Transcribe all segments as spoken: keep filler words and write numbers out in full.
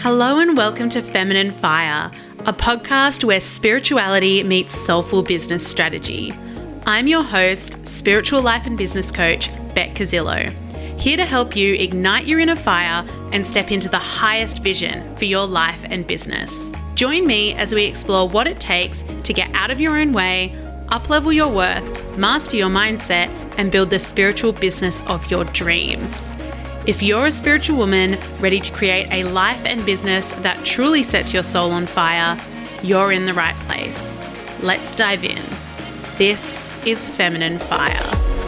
Hello and welcome to Feminine Fire, a podcast where spirituality meets soulful business strategy. I'm your host, spiritual life and business coach, Beck Casillo, here to help you ignite your inner fire and step into the highest vision for your life and business. Join me as we explore what it takes to get out of your own way, up-level your worth, master your mindset, and build the spiritual business of your dreams. If you're a spiritual woman ready to create a life and business that truly sets your soul on fire, you're in the right place. Let's dive in. This is Feminine Fire.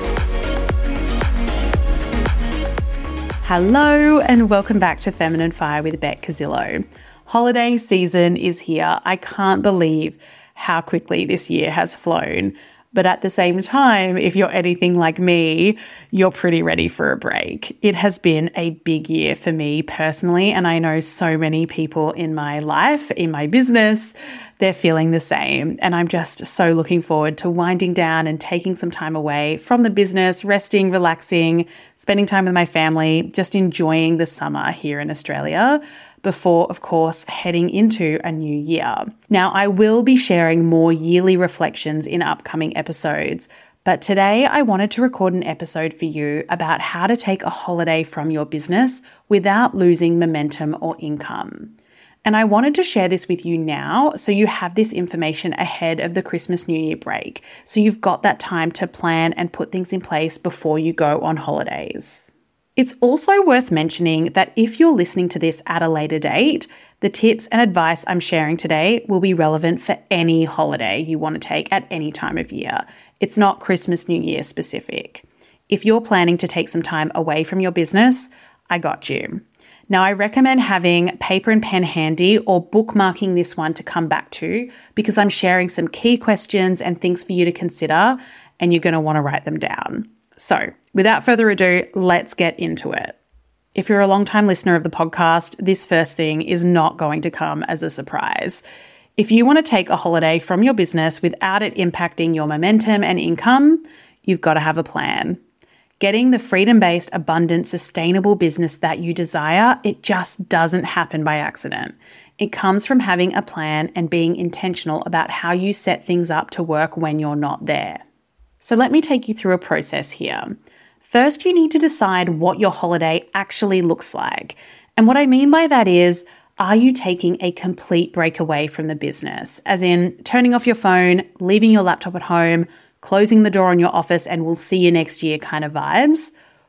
Hello and welcome back to Feminine Fire with Beck Casillo. Holiday season is here. I can't believe how quickly this year has flown. But at the same time, if you're anything like me, you're pretty ready for a break. It has been a big year for me personally, and I know so many people in my life, in my business, they're feeling the same. And I'm just so looking forward to winding down and taking some time away from the business, resting, relaxing, spending time with my family, just enjoying the summer here in Australia, before, of course, heading into a new year. Now, I will be sharing more yearly reflections in upcoming episodes, but today I wanted to record an episode for you about how to take a holiday from your business without losing momentum or income. And I wanted to share this with you now so you have this information ahead of the Christmas New Year break, so you've got that time to plan and put things in place before you go on holidays. It's also worth mentioning that if you're listening to this at a later date, the tips and advice I'm sharing today will be relevant for any holiday you want to take at any time of year. It's not Christmas, New Year specific. If you're planning to take some time away from your business, I got you. Now, I recommend having paper and pen handy or bookmarking this one to come back to, because I'm sharing some key questions and things for you to consider, and you're going to want to write them down. So, without further ado, let's get into it. If you're a long-time listener of the podcast, this first thing is not going to come as a surprise. If you want to take a holiday from your business without it impacting your momentum and income, you've got to have a plan. Getting the freedom-based, abundant, sustainable business that you desire, it just doesn't happen by accident. It comes from having a plan and being intentional about how you set things up to work when you're not there. So let me take you through a process here. First, you need to decide what your holiday actually looks like. And what I mean by that is, are you taking a complete break away from the business? As in turning off your phone, leaving your laptop at home, closing the door on your office and we'll see you next year kind of vibes?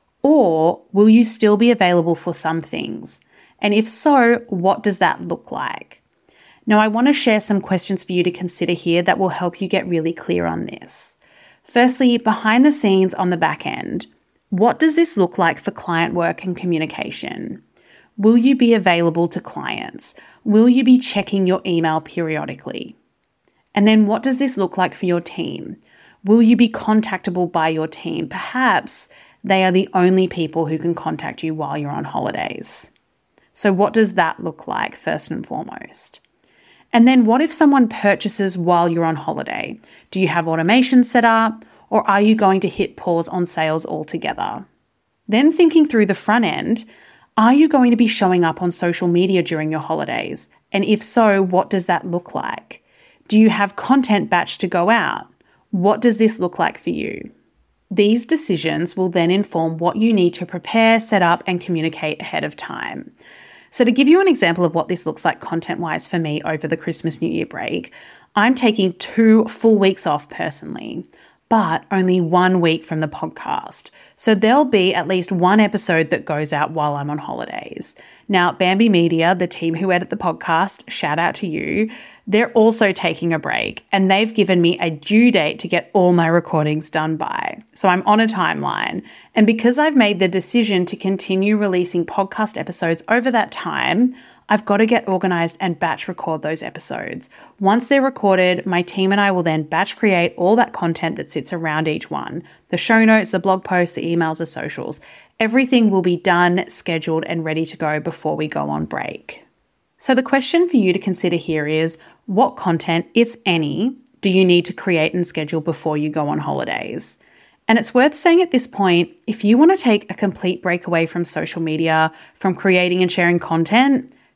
Or will you still be available for some things? And if so, what does that look like? Now, I want to share some questions for you to consider here that will help you get really clear on this. Firstly, behind the scenes on the back end, what does this look like for client work and communication? Will you be available to clients? Will you be checking your email periodically? And then what does this look like for your team? Will you be contactable by your team? Perhaps they are the only people who can contact you while you're on holidays. So what does that look like first and foremost? And then what if someone purchases while you're on holiday? Do you have automation set up, or are you going to hit pause on sales altogether? Then thinking through the front end, are you going to be showing up on social media during your holidays? And if so, what does that look like? Do you have content batch to go out? What does this look like for you? These decisions will then inform what you need to prepare, set up, and communicate ahead of time. So to give you an example of what this looks like content-wise for me over the Christmas New Year break, I'm taking two full weeks off personally, but only one week from the podcast. So there'll be at least one episode that goes out while I'm on holidays. Now, Bambi Media, the team who edit the podcast, shout out to you, they're also taking a break and they've given me a due date to get all my recordings done by. So I'm on a timeline. And because I've made the decision to continue releasing podcast episodes over that time, I've got to get organized and batch record those episodes. Once they're recorded, my team and I will then batch create all that content that sits around each one. The show notes, the blog posts, the emails, the socials. Everything will be done, scheduled, and ready to go before we go on break. So the question for you to consider here is, what content, if any, do you need to create and schedule before you go on holidays? And it's worth saying at this point, if you want to take a complete break away from social media, from creating and sharing content,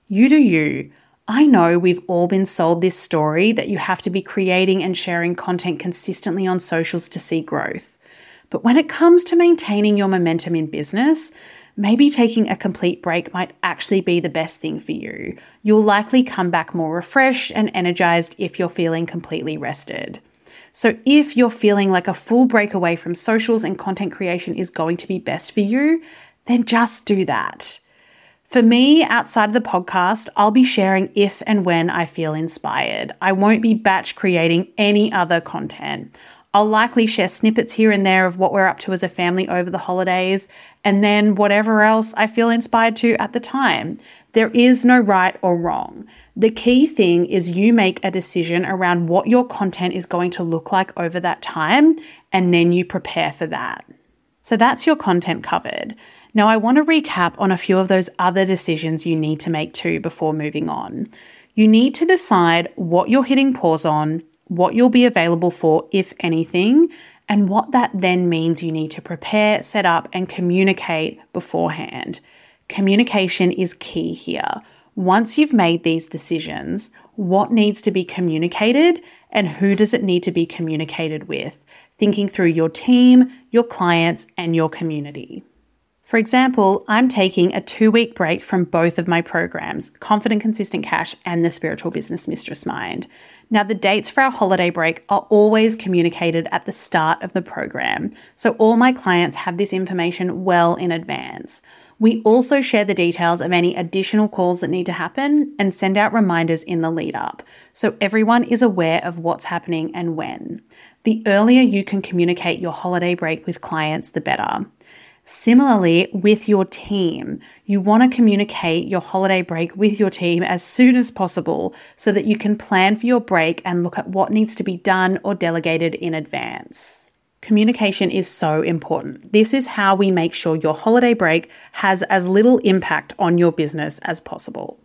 You do you. I know we've all been sold this story that you have to be creating and sharing content consistently on socials to see growth. But when it comes to maintaining your momentum in business, maybe taking a complete break might actually be the best thing for you. You'll likely come back more refreshed and energized if you're feeling completely rested. So if you're feeling like a full break away from socials and content creation is going to be best for you, then just do that. For me, outside of the podcast, I'll be sharing if and when I feel inspired. I won't be batch creating any other content. I'll likely share snippets here and there of what we're up to as a family over the holidays, and then whatever else I feel inspired to at the time. There is no right or wrong. The key thing is you make a decision around what your content is going to look like over that time, and then you prepare for that. So that's your content covered. Now I want to recap on a few of those other decisions you need to make too before moving on. You need to decide what you're hitting pause on, what you'll be available for, if anything, and what that then means you need to prepare, set up, and communicate beforehand. Communication is key here. Once you've made these decisions, what needs to be communicated and who does it need to be communicated with? Thinking through your team, your clients, and your community. For example, I'm taking a two-week break from both of my programs, Confident Consistent Cash and the Spiritual Business Mistress Mind. Now, the dates for our holiday break are always communicated at the start of the program, so all my clients have this information well in advance. We also share the details of any additional calls that need to happen and send out reminders in the lead up, so everyone is aware of what's happening and when. The earlier you can communicate your holiday break with clients, the better. Similarly, with your team, you want to communicate your holiday break with your team as soon as possible so that you can plan for your break and look at what needs to be done or delegated in advance. Communication is so important. This is how we make sure your holiday break has as little impact on your business as possible.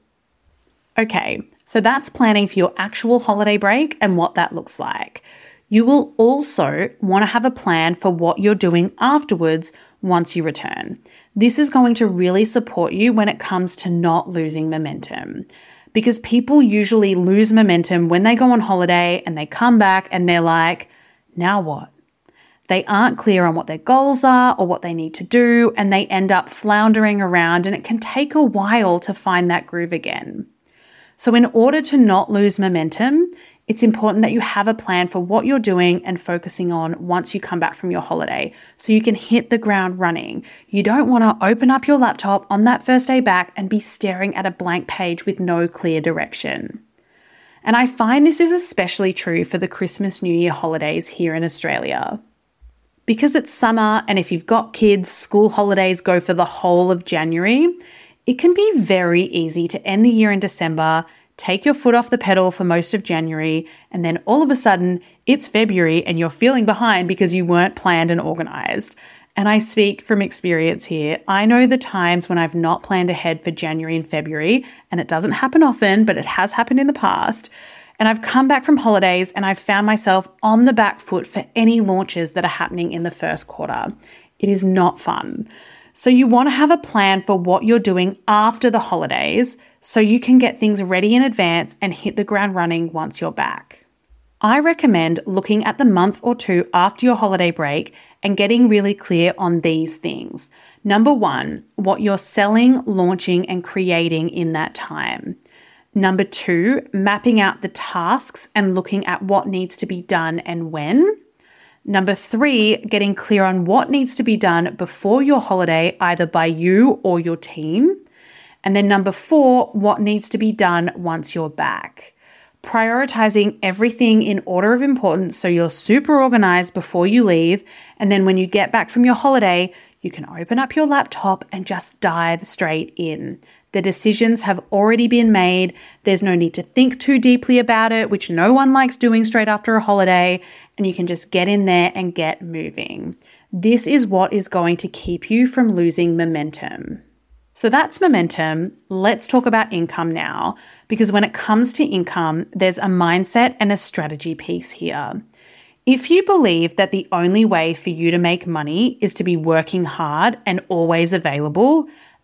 Okay, so that's planning for your actual holiday break and what that looks like. You will also want to have a plan for what you're doing afterwards once you return. This is going to really support you when it comes to not losing momentum, because people usually lose momentum when they go on holiday and they come back and they're like, now what? They aren't clear on what their goals are or what they need to do, and they end up floundering around, and it can take a while to find that groove again. So in order to not lose momentum, it's important that you have a plan for what you're doing and focusing on once you come back from your holiday so you can hit the ground running. You don't want to open up your laptop on that first day back and be staring at a blank page with no clear direction. And I find this is especially true for the Christmas New Year holidays here in Australia. Because it's summer and if you've got kids, school holidays go for the whole of January, it can be very easy to end the year in December, take your foot off the pedal for most of January, and then all of a sudden it's February and you're feeling behind because you weren't planned and organized. And I speak from experience here. I know the times when I've not planned ahead for January and February, and it doesn't happen often, but it has happened in the past. And I've come back from holidays and I've found myself on the back foot for any launches that are happening in the first quarter. It is not fun. So you want to have a plan for what you're doing after the holidays so you can get things ready in advance and hit the ground running once you're back. I recommend looking at the month or two after your holiday break and getting really clear on these things. Number one, what you're selling, launching, and creating in that time. Number two, mapping out the tasks and looking at what needs to be done and when. Number three, getting clear on what needs to be done before your holiday, either by you or your team. And then number four, what needs to be done once you're back. Prioritizing everything in order of importance so you're super organized before you leave. And then when you get back from your holiday, you can open up your laptop and just dive straight in. The decisions have already been made. There's no need to think too deeply about it, which no one likes doing straight after a holiday, and you can just get in there and get moving. This is what is going to keep you from losing momentum. So that's momentum. Let's talk about income now, because when it comes to income, there's a mindset and a strategy piece here. If you believe that the only way for you to make money is to be working hard and always available,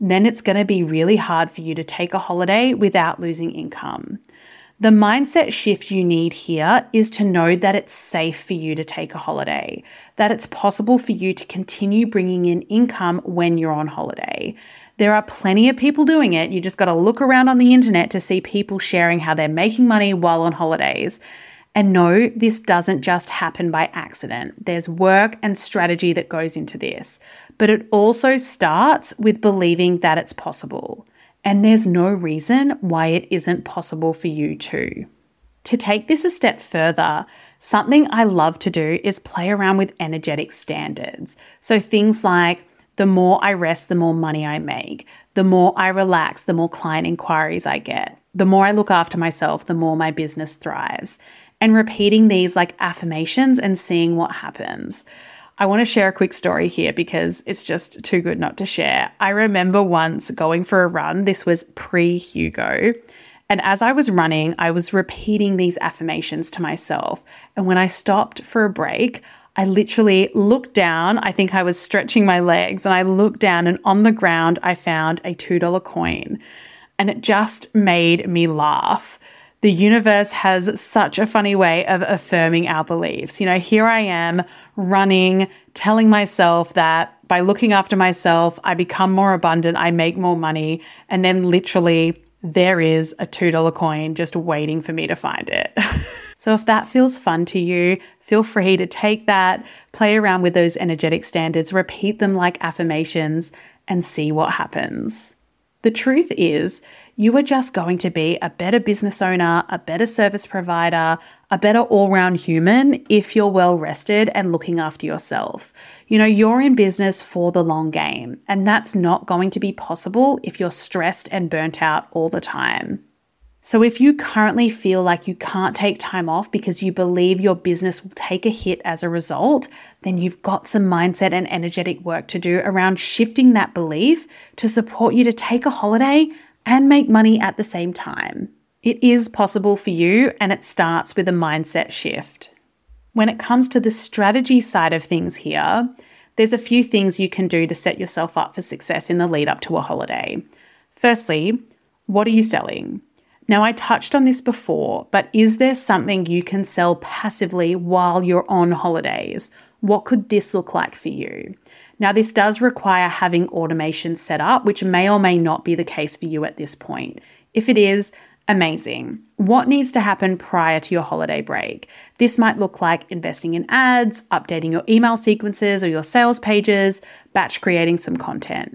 then it's going to be really hard for you to take a holiday without losing income. The mindset shift you need here is to know that it's safe for you to take a holiday, that it's possible for you to continue bringing in income when you're on holiday. There are plenty of people doing it. You just got to look around on the internet to see people sharing how they're making money while on holidays. And no, this doesn't just happen by accident. There's work and strategy that goes into this, but it also starts with believing that it's possible. And there's no reason why it isn't possible for you too. To take this a step further, something I love to do is play around with energetic standards. So things like, the more I rest, the more money I make. The more I relax, the more client inquiries I get. The more I look after myself, the more my business thrives. And repeating these like affirmations and seeing what happens. I want to share a quick story here because it's just too good not to share. I remember once going for a run. This was pre-Hugo. And as I was running, I was repeating these affirmations to myself. And when I stopped for a break, I literally looked down. I think I was stretching my legs and I looked down and on the ground, I found a two dollar coin. And it just made me laugh. The universe has such a funny way of affirming our beliefs. You know, here I am running, telling myself that by looking after myself, I become more abundant, I make more money, and then literally there is a two dollar coin just waiting for me to find it. So if that feels fun to you, feel free to take that, play around with those energetic standards, repeat them like affirmations, and see what happens. The truth is, you are just going to be a better business owner, a better service provider, a better all-round human if you're well rested and looking after yourself. You know, you're in business for the long game, and that's not going to be possible if you're stressed and burnt out all the time. So if you currently feel like you can't take time off because you believe your business will take a hit as a result, then you've got some mindset and energetic work to do around shifting that belief to support you to take a holiday and make money at the same time. It is possible for you, and it starts with a mindset shift. When it comes to the strategy side of things here, there's a few things you can do to set yourself up for success in the lead up to a holiday. Firstly, what are you selling? Now, I touched on this before, but is there something you can sell passively while you're on holidays? What could this look like for you? Now, this does require having automation set up, which may or may not be the case for you at this point. If it is, amazing. What needs to happen prior to your holiday break? This might look like investing in ads, updating your email sequences or your sales pages, batch creating some content.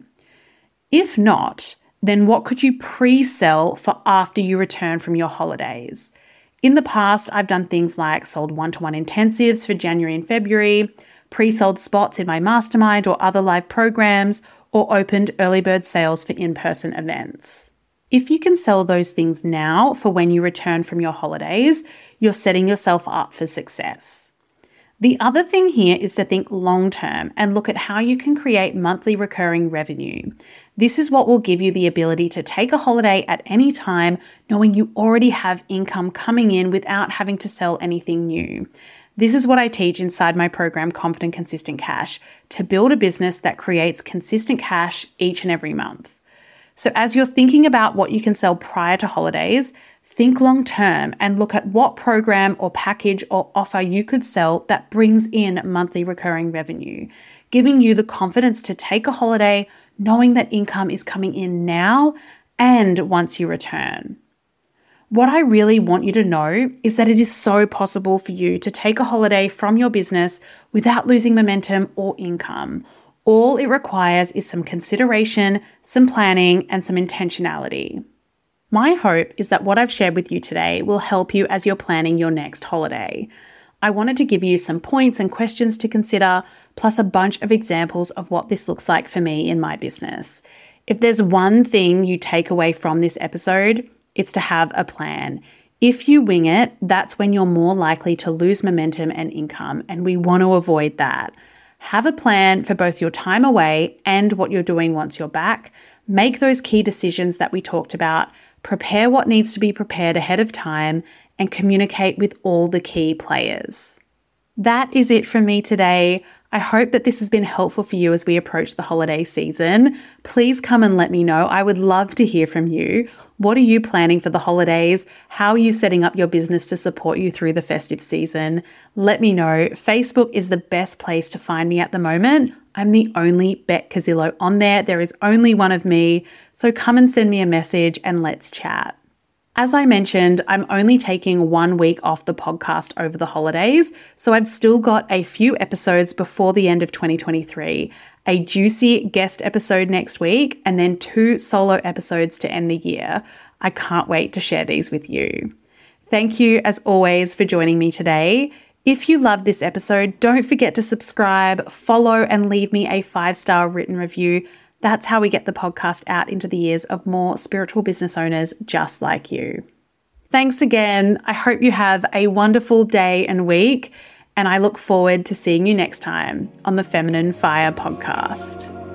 If not, then what could you pre-sell for after you return from your holidays? In the past, I've done things like sold one-to-one intensives for January and February, pre-sold spots in my mastermind or other live programs, or opened early bird sales for in-person events. If you can sell those things now for when you return from your holidays, you're setting yourself up for success. The other thing here is to think long-term and look at how you can create monthly recurring revenue. This is what will give you the ability to take a holiday at any time, knowing you already have income coming in without having to sell anything new. This is what I teach inside my program, Confident Consistent Cash, to build a business that creates consistent cash each and every month. So as you're thinking about what you can sell prior to holidays, think long term and look at what program or package or offer you could sell that brings in monthly recurring revenue, giving you the confidence to take a holiday knowing that income is coming in now and once you return. What I really want you to know is that it is so possible for you to take a holiday from your business without losing momentum or income. All it requires is some consideration, some planning, and some intentionality. My hope is that what I've shared with you today will help you as you're planning your next holiday. I wanted to give you some points and questions to consider, plus a bunch of examples of what this looks like for me in my business. If there's one thing you take away from this episode, it's to have a plan. If you wing it, that's when you're more likely to lose momentum and income, and we want to avoid that. Have a plan for both your time away and what you're doing once you're back. Make those key decisions that we talked about. Prepare what needs to be prepared ahead of time and communicate with all the key players. That is it from me today. I hope that this has been helpful for you as we approach the holiday season. Please come and let me know. I would love to hear from you. What are you planning for the holidays? How are you setting up your business to support you through the festive season? Let me know. Facebook is the best place to find me at the moment. I'm the only Bec Casillo on there. There is only one of me. So come and send me a message and let's chat. As I mentioned, I'm only taking one week off the podcast over the holidays, so I've still got a few episodes before the end of twenty twenty-three, a juicy guest episode next week, and then two solo episodes to end the year. I can't wait to share these with you. Thank you, as always, for joining me today. If you loved this episode, don't forget to subscribe, follow, and leave me a five-star written review. That's how we get the podcast out into the ears of more spiritual business owners just like you. Thanks again. I hope you have a wonderful day and week, and I look forward to seeing you next time on the Feminine Fire podcast.